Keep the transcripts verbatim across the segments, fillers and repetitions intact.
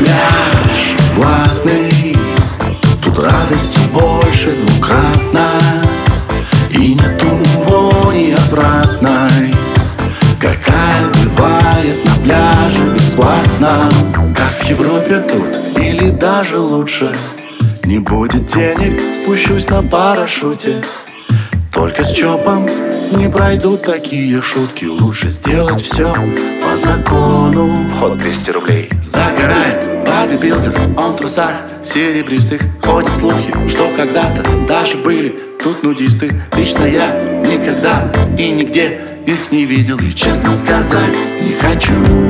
пляж платный, тут радости больше двукратно, и нету вони отвратной, какая бывает на пляже бесплатно. Как в Европе тут или даже лучше. Не будет денег, спущусь на парашюте. Только с ЧОПом не пройдут такие шутки. Лучше сделать все по закону. Вход двести рублей. Загорает бодибилдер, он в трусах серебристых. Ходят слухи, что когда-то даже были тут нудисты. Лично я никогда и нигде их не видел. И честно сказать не хочу.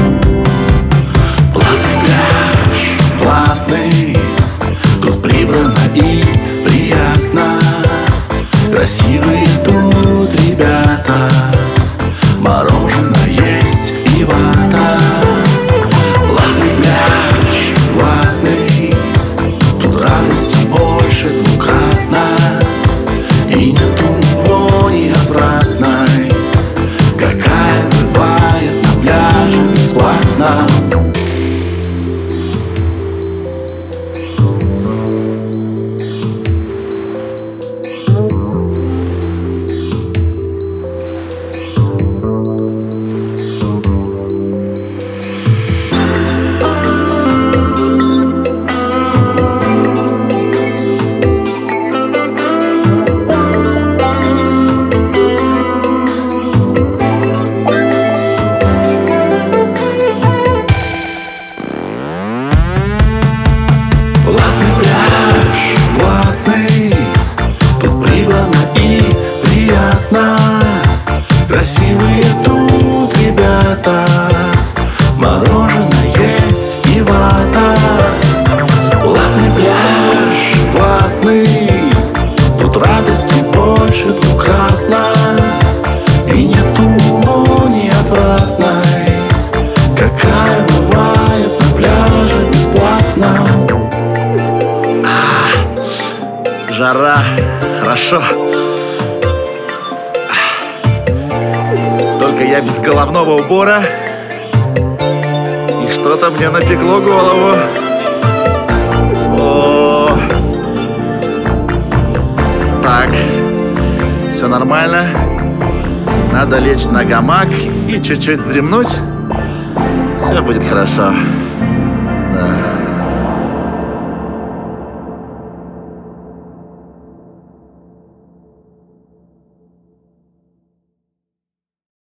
Платный пляж, платный, тут прибрано и приятно. Красивые тут ребята, мороженое есть и вата. Платный пляж, платный, тут радости больше двукратно, и нету вони отвратной, какая бывает на пляже бесплатно. Красивые тут ребята, мороженое есть и вата. Платный пляж, платный, тут радости больше двукратно, и нету вони отвратной, какая бывает на пляже бесплатно. А, жара, хорошо. Только я без головного убора, и что-то мне напекло голову. О, так, все нормально. Надо лечь на гамак и чуть-чуть вздремнуть. Все будет хорошо.